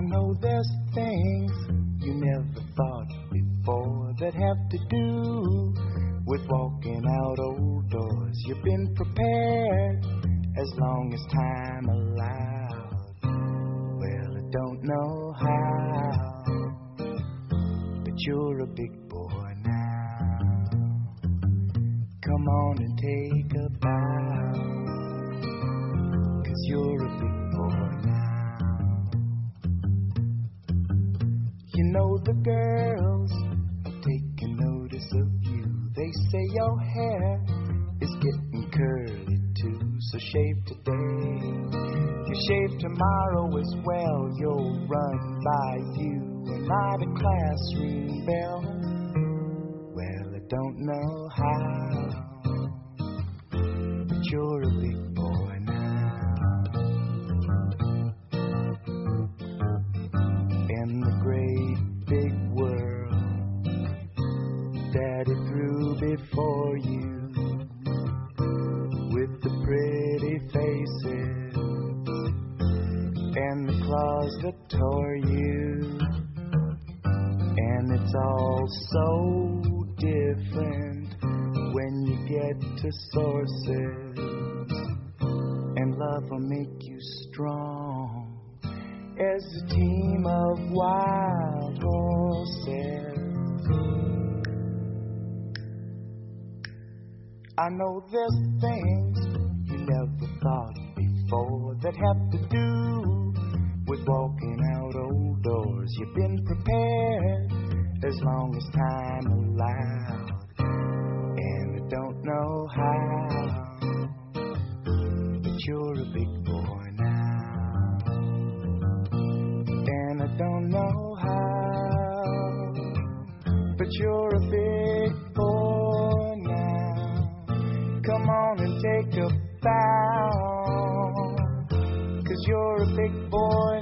know there's things you never thought before that have to do with walking out old doors. You've been prepared as long as time allowed. Well, I don't know how, but you're a big boy now. Come on and take a bow, 'cause you're a big boy now. You know the girls are taking notice of you. They say your hair is getting curly too, so shave today. If you shave tomorrow as well, you'll run by you and not a classroom bell. Well, I don't know how, but you're a big boy now. In the great big world Daddy threw before you, with the pretty faces and the claws that tore you. And it's all so different when you get to sources, and love will make you strong as a team of wild horses. I know there's things you never thought before that have to do with walking out old doors. You've been prepared as long as time allowed, and I don't know how, but you're a big boy now. And I don't know how, but you're a big boy now. Come on and take a bow, 'cause you're a big boy